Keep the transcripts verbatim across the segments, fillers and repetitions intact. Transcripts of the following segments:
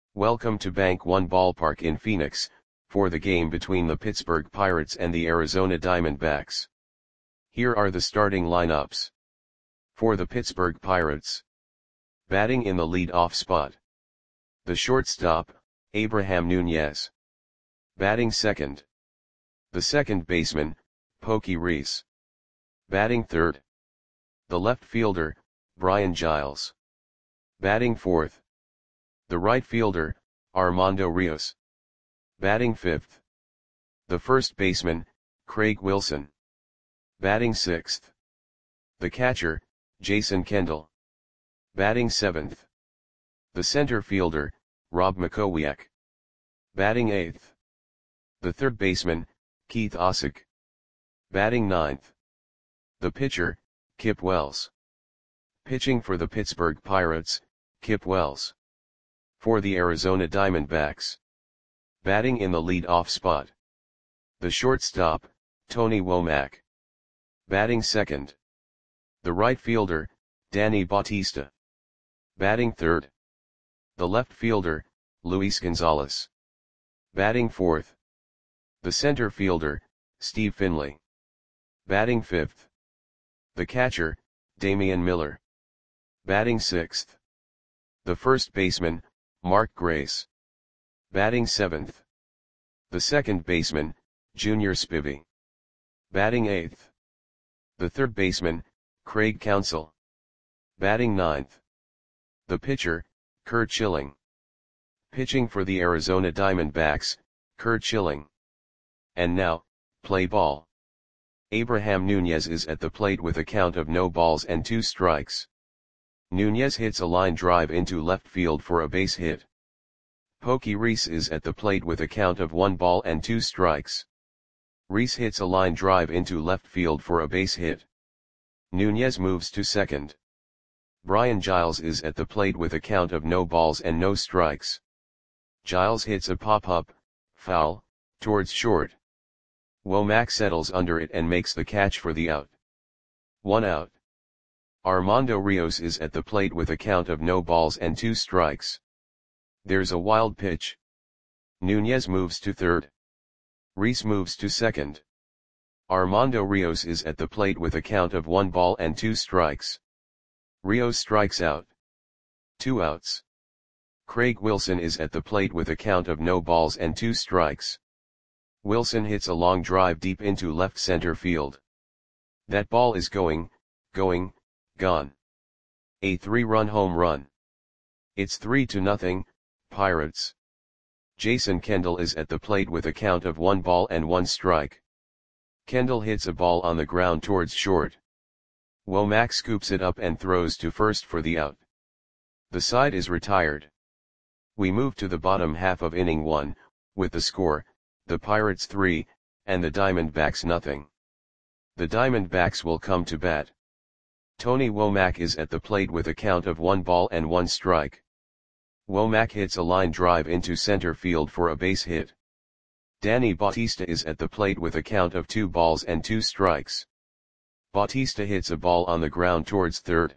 Welcome to Bank One Ballpark in Phoenix, for the game between the Pittsburgh Pirates and the Arizona Diamondbacks. Here are the starting lineups. For the Pittsburgh Pirates. Batting in the lead-off spot. The shortstop, Abraham Nunez. Batting second. The second baseman, Pokey Reese. Batting third. The left fielder, Brian Giles. Batting fourth. The right fielder, Armando Rios. Batting fifth. The first baseman, Craig Wilson. Batting sixth. The catcher, Jason Kendall. Batting seventh. The center fielder, Rob Makowiak. Batting eighth. The third baseman, Keith Osick. Batting ninth. The pitcher, Kip Wells. Pitching for the Pittsburgh Pirates, Kip Wells. For the Arizona Diamondbacks. Batting in the lead-off spot. The shortstop, Tony Womack. Batting second. The right fielder, Danny Bautista. Batting third. The left fielder, Luis Gonzalez. Batting fourth. The center fielder, Steve Finley. Batting fifth. The catcher, Damian Miller. Batting sixth. The first baseman, Mark Grace. Batting seventh. The second baseman, Junior Spivey. Batting eighth. The third baseman, Craig Counsell. Batting ninth. The pitcher, Curt Schilling. Pitching for the Arizona Diamondbacks, Curt Schilling. And now, play ball. Abraham Nunez is at the plate with a count of no balls and two strikes. Nunez hits a line drive into left field for a base hit. Pokey Reese is at the plate with a count of one ball and two strikes. Reese hits a line drive into left field for a base hit. Nunez moves to second. Brian Giles is at the plate with a count of no balls and no strikes. Giles hits a pop-up, foul, towards short. Womack settles under it and makes the catch for the out. One out. Armando Rios is at the plate with a count of no balls and two strikes. There's a wild pitch. Nunez moves to third. Reese moves to second. Armando Rios is at the plate with a count of one ball and two strikes. Rios strikes out. Two outs. Craig Wilson is at the plate with a count of no balls and two strikes. Wilson hits a long drive deep into left center field. That ball is going, going, gone. A three-run home run. It's three to nothing, Pirates. Jason Kendall is at the plate with a count of one ball and one strike. Kendall hits a ball on the ground towards short. Womack scoops it up and throws to first for the out. The side is retired. We move to the bottom half of inning one, with the score, the Pirates three, and the Diamondbacks nothing. The Diamondbacks will come to bat. Tony Womack is at the plate with a count of one ball and one strike. Womack hits a line drive into center field for a base hit. Danny Bautista is at the plate with a count of two balls and two strikes. Bautista hits a ball on the ground towards third.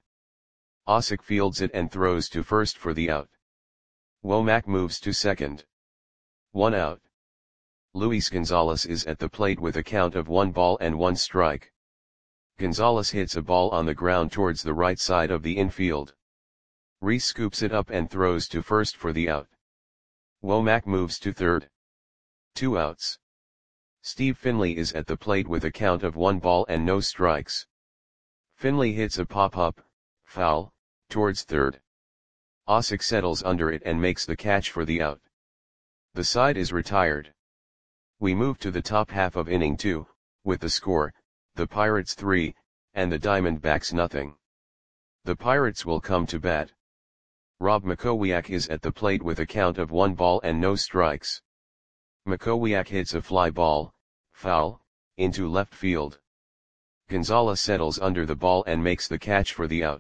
Osick fields it and throws to first for the out. Womack moves to second. One out. Luis Gonzalez is at the plate with a count of one ball and one strike. Gonzalez hits a ball on the ground towards the right side of the infield. Reese scoops it up and throws to first for the out. Womack moves to third. Two outs. Steve Finley is at the plate with a count of one ball and no strikes. Finley hits a pop-up, foul, towards third. Osick settles under it and makes the catch for the out. The side is retired. We move to the top half of inning two, with the score, the Pirates three, and the Diamondbacks nothing. The Pirates will come to bat. Rob Makowiak is at the plate with a count of one ball and no strikes. Makowiak hits a fly ball, foul, into left field. Gonzalez settles under the ball and makes the catch for the out.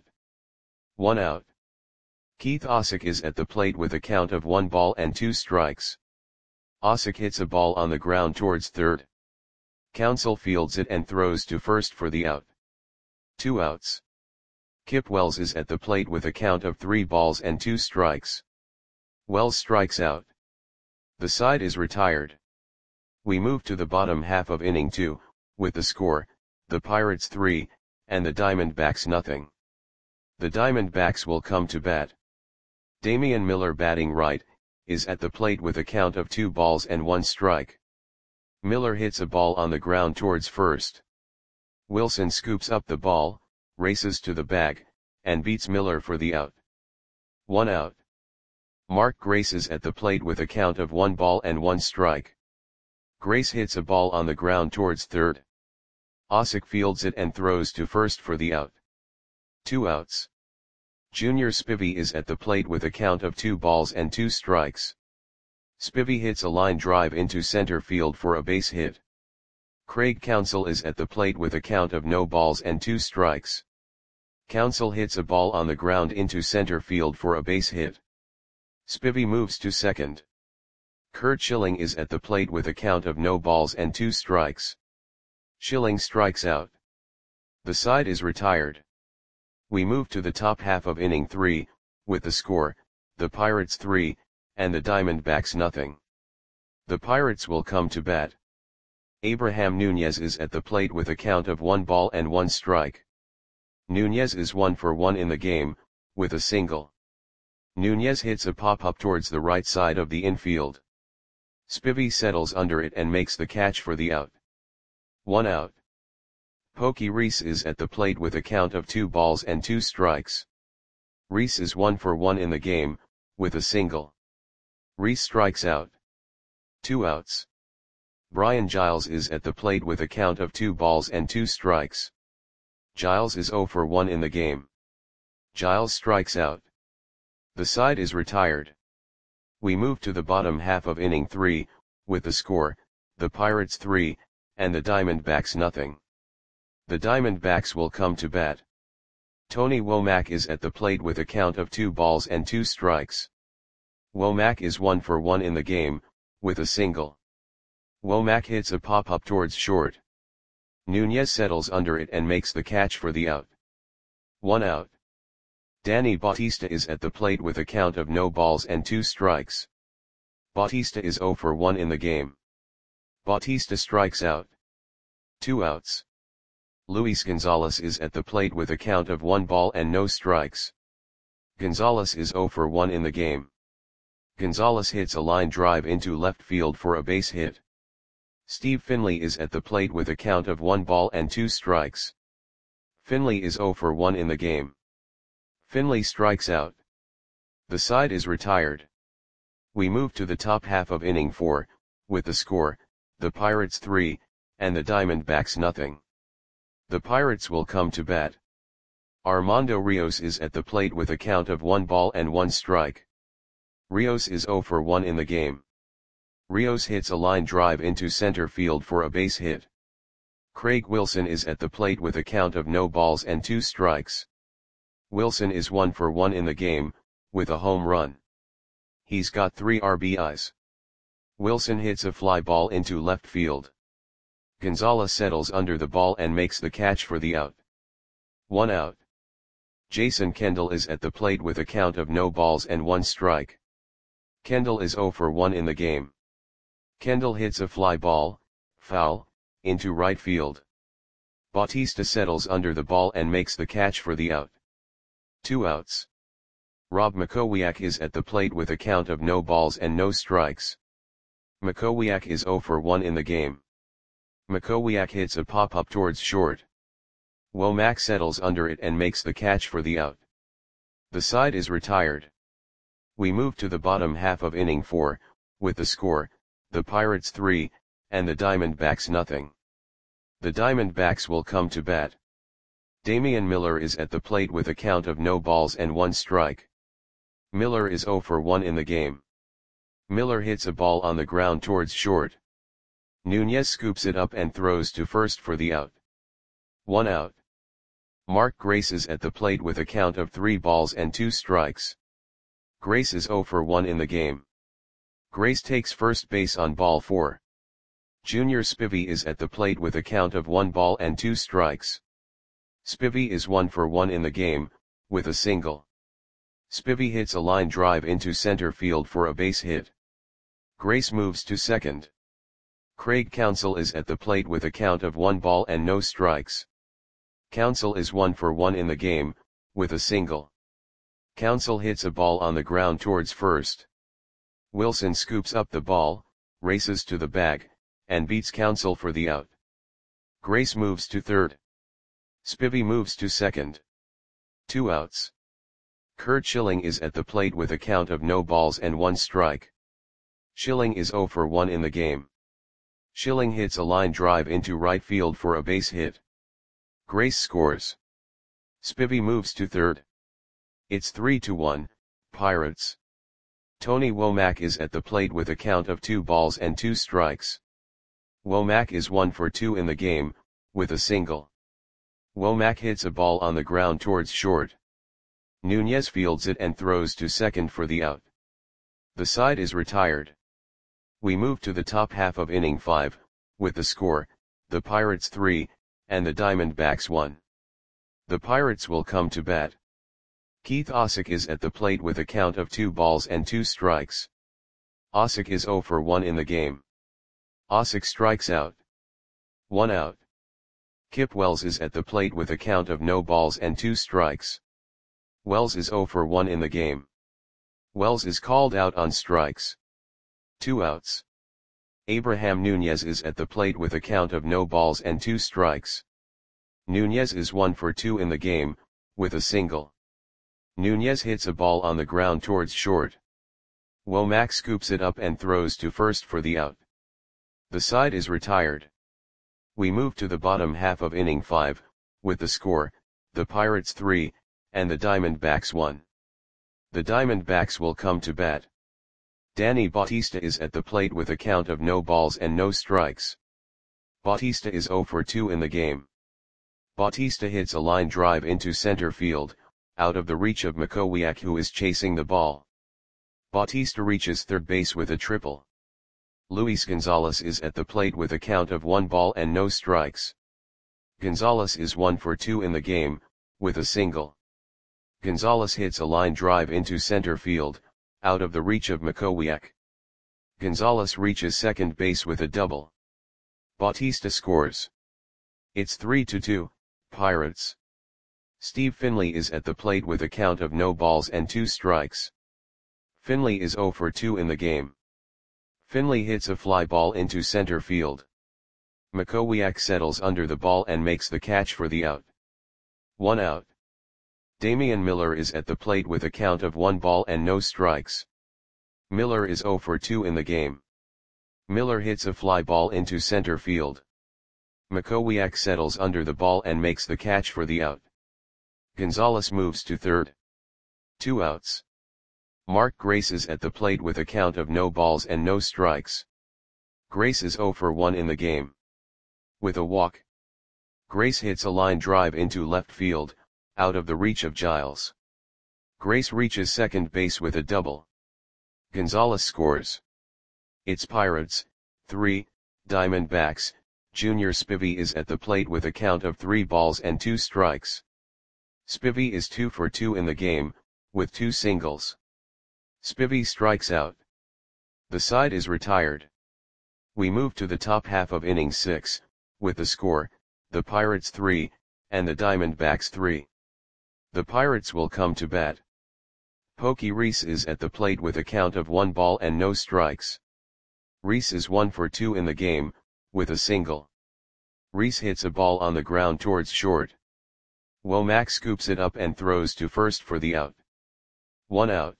One out. Keith Osick is at the plate with a count of one ball and two strikes. Osick hits a ball on the ground towards third. Counsell fields it and throws to first for the out. Two outs. Kip Wells is at the plate with a count of three balls and two strikes. Wells strikes out. The side is retired. We move to the bottom half of inning two, with the score, the Pirates three, and the Diamondbacks nothing. The Diamondbacks will come to bat. Damian Miller, batting right, is at the plate with a count of two balls and one strike. Miller hits a ball on the ground towards first. Wilson scoops up the ball, races to the bag, and beats Miller for the out. One out. Mark Grace is at the plate with a count of one ball and one strike. Grace hits a ball on the ground towards third. Osik fields it and throws to first for the out. Two outs. Junior Spivey is at the plate with a count of two balls and two strikes. Spivey hits a line drive into center field for a base hit. Craig Counsell is at the plate with a count of no balls and two strikes. Counsell hits a ball on the ground into center field for a base hit. Spivey moves to second. Curt Schilling is at the plate with a count of no balls and two strikes. Schilling strikes out. The side is retired. We move to the top half of inning three, with the score, the Pirates three, and the Diamondbacks nothing. The Pirates will come to bat. Abraham Nunez is at the plate with a count of one ball and one strike. Nunez is one for one in the game, with a single. Nunez hits a pop-up towards the right side of the infield. Spivey settles under it and makes the catch for the out. One out. Pokey Reese is at the plate with a count of two balls and two strikes. Reese is one for one in the game, with a single. Reese strikes out. Two outs. Brian Giles is at the plate with a count of two balls and two strikes. Giles is zero for one in the game. Giles strikes out. The side is retired. We move to the bottom half of inning three, with the score, the Pirates three, and the Diamondbacks nothing. The Diamondbacks will come to bat. Tony Womack is at the plate with a count of two balls and two strikes. Womack is one for one in the game, with a single. Womack hits a pop-up towards short. Nunez settles under it and makes the catch for the out. One out. Danny Bautista is at the plate with a count of no balls and two strikes. Bautista is zero for one in the game. Bautista strikes out. Two outs. Luis Gonzalez is at the plate with a count of one ball and no strikes. Gonzalez is zero for one in the game. Gonzalez hits a line drive into left field for a base hit. Steve Finley is at the plate with a count of one ball and two strikes. Finley is zero for one in the game. Finley strikes out. The side is retired. We move to the top half of inning four, with the score, the Pirates three, and the Diamondbacks nothing. The Pirates will come to bat. Armando Rios is at the plate with a count of one ball and one strike. Rios is zero for one in the game. Rios hits a line drive into center field for a base hit. Craig Wilson is at the plate with a count of no balls and two strikes. Wilson is one for one in the game, with a home run. He's got three R B Is. Wilson hits a fly ball into left field. Gonzalez settles under the ball and makes the catch for the out. One out. Jason Kendall is at the plate with a count of no balls and one strike. Kendall is zero for one in the game. Kendall hits a fly ball, foul, into right field. Bautista settles under the ball and makes the catch for the out. Two outs. Rob Makowiak is at the plate with a count of no balls and no strikes. Makowiak is zero for one in the game. Makowiak hits a pop-up towards short. Womack settles under it and makes the catch for the out. The side is retired. We move to the bottom half of inning four, with the score, the Pirates three, and the Diamondbacks nothing. The Diamondbacks will come to bat. Damian Miller is at the plate with a count of no balls and one strike. Miller is zero for one in the game. Miller hits a ball on the ground towards short. Nunez scoops it up and throws to first for the out. One out. Mark Grace is at the plate with a count of three balls and two strikes. Grace is zero for one in the game. Grace takes first base on ball four. Junior Spivey is at the plate with a count of one ball and two strikes. Spivey is one for one in the game, with a single. Spivey hits a line drive into center field for a base hit. Grace moves to second. Craig Counsell is at the plate with a count of one ball and no strikes. Counsell is one for one in the game, with a single. Counsell hits a ball on the ground towards first. Wilson scoops up the ball, races to the bag, and beats Counsell for the out. Grace moves to third. Spivey moves to second. Two outs. Curt Schilling is at the plate with a count of no balls and one strike. Schilling is zero for one in the game. Schilling hits a line drive into right field for a base hit. Grace scores. Spivey moves to third. It's three to one, Pirates. Tony Womack is at the plate with a count of two balls and two strikes. Womack is one for two in the game, with a single. Womack hits a ball on the ground towards short. Nunez fields it and throws to second for the out. The side is retired. We move to the top half of inning five, with the score, the Pirates three, and the Diamondbacks one. The Pirates will come to bat. Keith Ausick is at the plate with a count of two balls and two strikes. Ausick is zero for one in the game. Ausick strikes out. One out. Kip Wells is at the plate with a count of no balls and two strikes. Wells is zero for one in the game. Wells is called out on strikes. Two outs. Abraham Nunez is at the plate with a count of no balls and two strikes. Nunez is one for two in the game, with a single. Nunez hits a ball on the ground towards short. Womack scoops it up and throws to first for the out. The side is retired. We move to the bottom half of inning five, with the score, the Pirates three, and the Diamondbacks one. The Diamondbacks will come to bat. Danny Bautista is at the plate with a count of no balls and no strikes. Bautista is zero for two in the game. Bautista hits a line drive into center field, out of the reach of Makowiak, who is chasing the ball. Bautista reaches third base with a triple. Luis Gonzalez is at the plate with a count of one ball and no strikes. Gonzalez is one for two in the game, with a single. Gonzalez hits a line drive into center field, out of the reach of Makowiak. Gonzalez reaches second base with a double. Bautista scores. It's three to two, Pirates. Steve Finley is at the plate with a count of no balls and two strikes. Finley is zero for two in the game. Finley hits a fly ball into center field. Makowiak settles under the ball and makes the catch for the out. One out. Damian Miller is at the plate with a count of one ball and no strikes. Miller is zero for two in the game. Miller hits a fly ball into center field. Makowiak settles under the ball and makes the catch for the out. Gonzalez moves to third. Two outs. Mark Grace is at the plate with a count of no balls and no strikes. Grace is zero for one in the game. With a walk. Grace hits a line drive into left field, out of the reach of Giles. Grace reaches second base with a double. Gonzalez scores. It's Pirates, three, Diamondbacks. Junior Spivey is at the plate with a count of three balls and two strikes. Spivey is two for two in the game, with two singles. Spivey strikes out. The side is retired. We move to the top half of inning six, with the score, the Pirates three, and the Diamondbacks three. The Pirates will come to bat. Pokey Reese is at the plate with a count of one ball and no strikes. Reese is one for two in the game, with a single. Reese hits a ball on the ground towards short. Womack scoops it up and throws to first for the out. One out.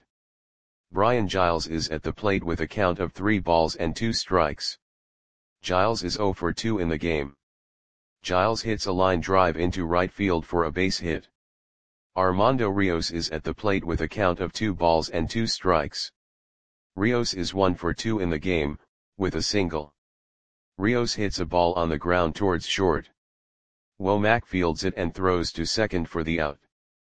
Brian Giles is at the plate with a count of three balls and two strikes. Giles is zero for two in the game. Giles hits a line drive into right field for a base hit. Armando Rios is at the plate with a count of two balls and two strikes. Rios is one for two in the game, with a single. Rios hits a ball on the ground towards short. Womack fields it and throws to second for the out.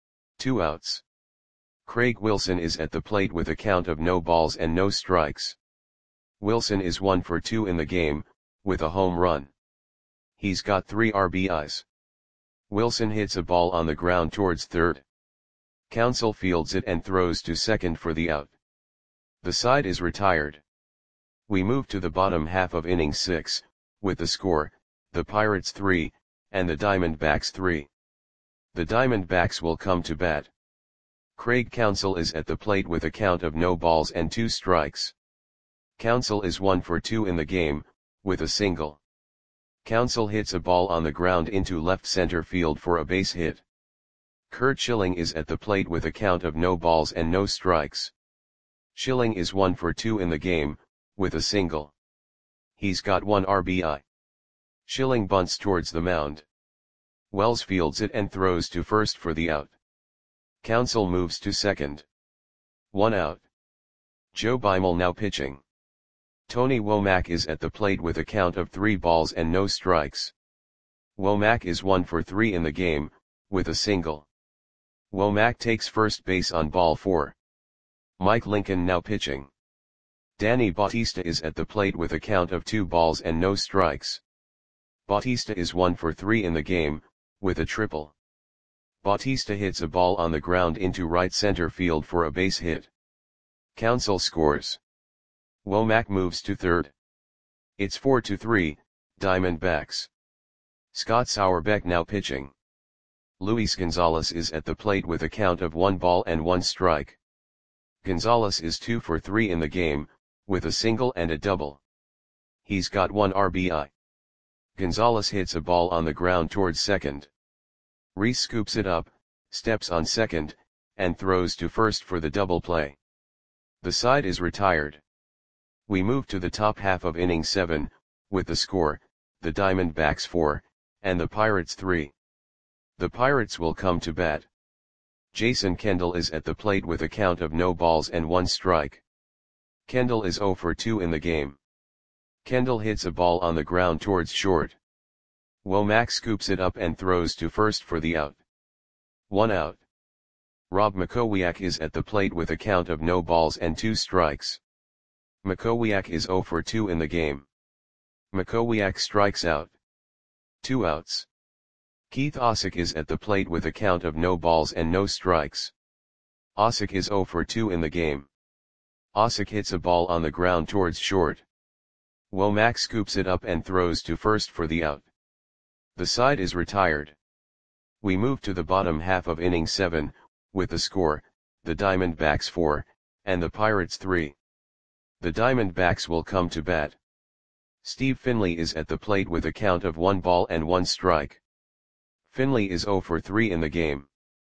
Two outs. Craig Wilson is at the plate with a count of no balls and no strikes. Wilson is one for two in the game, with a home run. He's got three R B Is. Wilson hits a ball on the ground towards third. Counsell fields it and throws to second for the out. The side is retired. We move to the bottom half of inning six, with the score, the Pirates three, and the Diamondbacks three. The Diamondbacks will come to bat. Craig Counsell is at the plate with a count of no balls and two strikes. Counsell is one for two in the game, with a single. Counsell hits a ball on the ground into left center field for a base hit. Curt Schilling is at the plate with a count of no balls and no strikes. Schilling is one for two in the game, with a single. He's got one R B I. Schilling bunts towards the mound. Wells fields it and throws to first for the out. Counsell moves to second. One out. Joe Beimel now pitching. Tony Womack is at the plate with a count of three balls and no strikes. Womack is one for three in the game, with a single. Womack takes first base on ball four. Mike Lincoln now pitching. Danny Bautista is at the plate with a count of two balls and no strikes. Bautista is one for three in the game, with a triple. Bautista hits a ball on the ground into right center field for a base hit. Counsell scores. Womack moves to third. It's four to three, Diamondbacks. Scott Sauerbeck now pitching. Luis Gonzalez is at the plate with a count of one ball and one strike. Gonzalez is two for three in the game, with a single and a double. He's got one R B I. Gonzalez hits a ball on the ground towards second. Rhys scoops it up, steps on second, and throws to first for the double play. The side is retired. We move to the top half of inning seven, with the score, the Diamondbacks four, and the Pirates three. The Pirates will come to bat. Jason Kendall is at the plate with a count of no balls and one strike. Kendall is zero for two in the game. Kendall hits a ball on the ground towards short. Womack scoops it up and throws to first for the out. One out. Rob Makowiak is at the plate with a count of no balls and two strikes. Makowiak is zero for two in the game. Makowiak strikes out. Two outs. Keith Osick is at the plate with a count of no balls and no strikes. Osick is zero for two in the game. Osick hits a ball on the ground towards short. Womack scoops it up and throws to first for the out. The side is retired. We move to the bottom half of inning seven, with the score, the Diamondbacks four, and the Pirates three. The Diamondbacks will come to bat. Steve Finley is at the plate with a count of one ball and one strike. Finley is zero for three in the game.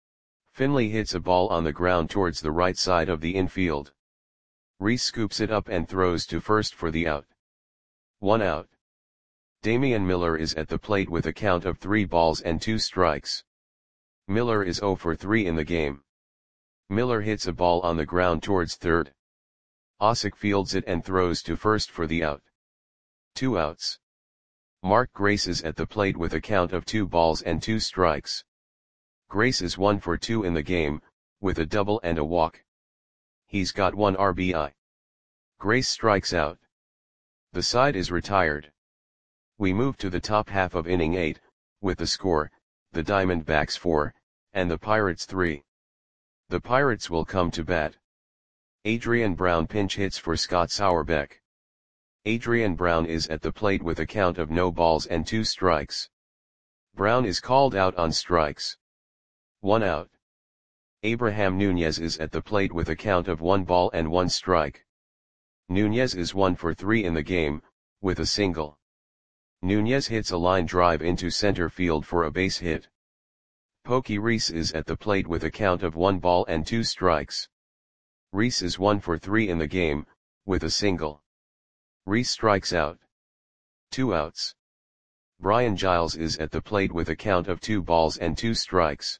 Finley hits a ball on the ground towards the right side of the infield. Rhys scoops it up and throws to first for the out. One out. Damian Miller is at the plate with a count of three balls and two strikes. Miller is zero for three in the game. Miller hits a ball on the ground towards third. Osick fields it and throws to first for the out. Two outs. Mark Grace is at the plate with a count of two balls and two strikes. Grace is one for two in the game, with a double and a walk. He's got one R B I. Grace strikes out. The side is retired. We move to the top half of inning eight, with the score, the Diamondbacks four, and the Pirates three. The Pirates will come to bat. Adrian Brown pinch hits for Scott Sauerbeck. Adrian Brown is at the plate with a count of no balls and two strikes. Brown is called out on strikes. One out. Abraham Nunez is at the plate with a count of one ball and one strike. Nunez is one for three in the game, with a single. Nunez hits a line drive into center field for a base hit. Pokey Reese is at the plate with a count of one ball and two strikes. Reese is one for three in the game, with a single. Reese strikes out. Two outs. Brian Giles is at the plate with a count of two balls and two strikes.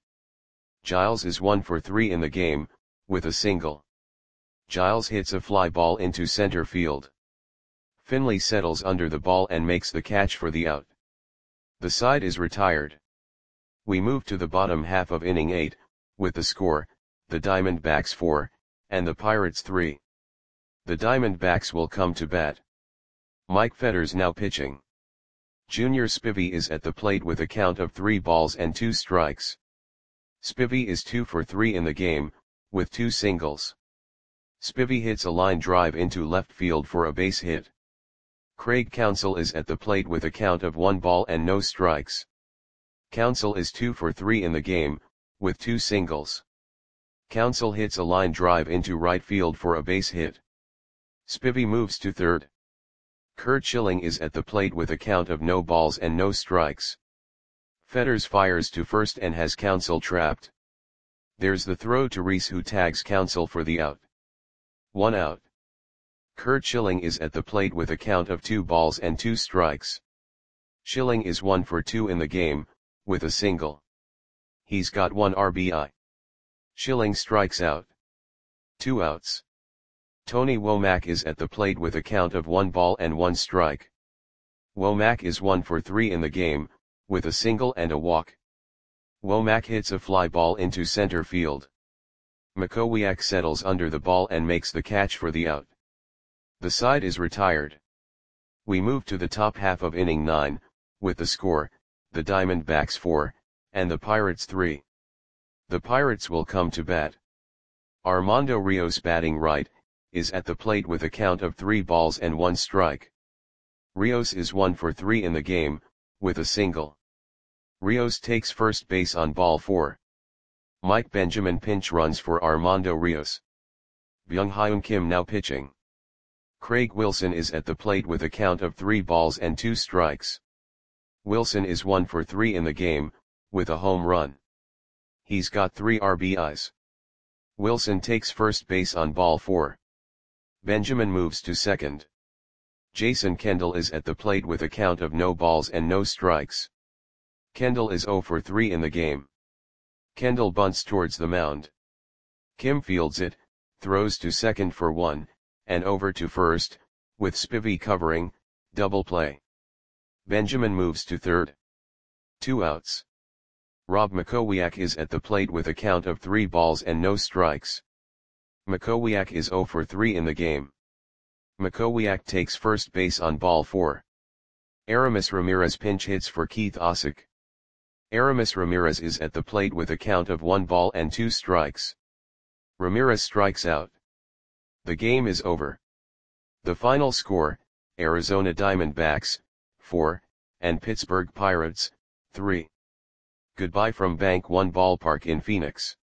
Giles is one for three in the game, with a single. Giles hits a fly ball into center field. Finley settles under the ball and makes the catch for the out. The side is retired. We move to the bottom half of inning eight, with the score, the Diamondbacks four, and the Pirates three. The Diamondbacks will come to bat. Mike Fetters now pitching. Junior Spivey is at the plate with a count of three balls and two strikes. Spivey is two for three in the game, with two singles. Spivey hits a line drive into left field for a base hit. Craig Counsell is at the plate with a count of one ball and no strikes. Counsell is two for three in the game, with two singles. Counsell hits a line drive into right field for a base hit. Spivey moves to third. Curt Schilling is at the plate with a count of no balls and no strikes. Fetters fires to first and has Counsell trapped. There's the throw to Rhys, who tags Counsell for the out. One out. Curt Schilling is at the plate with a count of two balls and two strikes. Schilling is one for two in the game, with a single. He's got one R B I. Schilling strikes out. Two outs. Tony Womack is at the plate with a count of one ball and one strike. Womack is one for three in the game, with a single and a walk. Womack hits a fly ball into center field. Mackowiak settles under the ball and makes the catch for the out. The side is retired. We move to the top half of inning nine, with the score, the Diamondbacks four, and the Pirates three. The Pirates will come to bat. Armando Rios, batting right, is at the plate with a count of three balls and one strike. Rios is one for three in the game, with a single. Rios takes first base on ball four. Mike Benjamin pinch runs for Armando Rios. Byung-Hyun Kim now pitching. Craig Wilson is at the plate with a count of three balls and two strikes. Wilson is one for three in the game, with a home run. He's got three R B Is. Wilson takes first base on ball four. Benjamin moves to second. Jason Kendall is at the plate with a count of no balls and no strikes. Kendall is zero for three in the game. Kendall bunts towards the mound. Kim fields it, throws to second for one, and over to first, with Spivey covering, double play. Benjamin moves to third. Two outs. Rob Mackowiak is at the plate with a count of three balls and no strikes. Mackowiak is zero for three in the game. Mackowiak takes first base on ball four. Aramis Ramirez pinch hits for Keith Osick. Aramis Ramirez is at the plate with a count of one ball and two strikes. Ramirez strikes out. The game is over. The final score, Arizona Diamondbacks, four, and Pittsburgh Pirates, three. Goodbye from Bank One Ballpark in Phoenix.